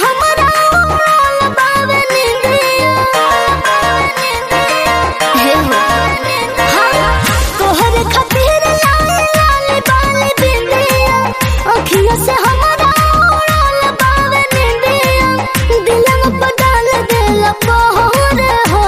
हमारा उड़ल बावे निंदिया हे हो हाँ तोहरे खातिर लाल लाल बाल बिंदिया अखियों से हमारा उड़ल बावे निंदिया दिलवा पर डाल देला पहर हो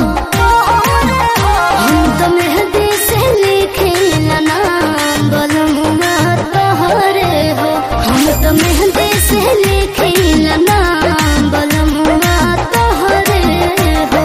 हम तो मेहंदी से लिखिला नाम बलमुआ तोहरे हो हम तो मेहंदी से लिखिला नाम बलमुआ तोहरे हो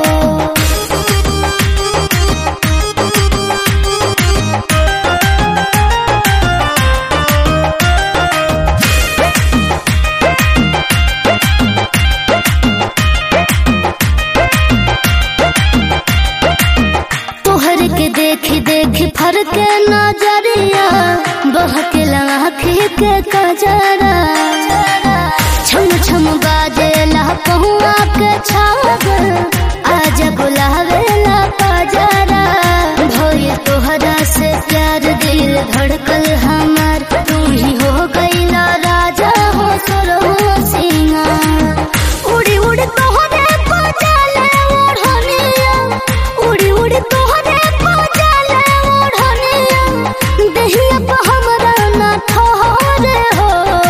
तोहर के देखी देखी फरक नजरिया बहके आँखी के कजरा छम छम बाजेला पहुआ के छागर आजा बुलावेला पजरा भोरे तोहरा से प्यार दिल धड़कल हमार तू ही हो गईला राजा हो सरो सिंगार उड़ी उड़ी तोहरे पजाले ओढ़निया उड़ी उड़ी तोहरे पजाले ओढ़निया दहिया पे हमरा ना ठहरे हो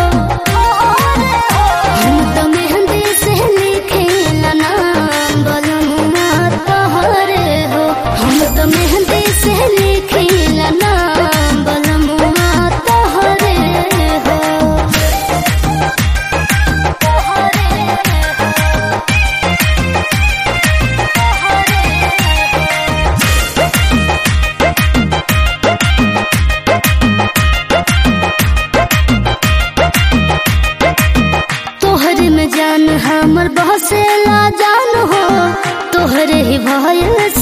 हम तो मेहंदी से लिखिला नाम बलमुआ तोहरे हो हम तो मेहंदी से लिखिला नाम बलमुआ तोहरे हो तोहरे में जान हमर बहसेला जान हो तोहरे ही भयल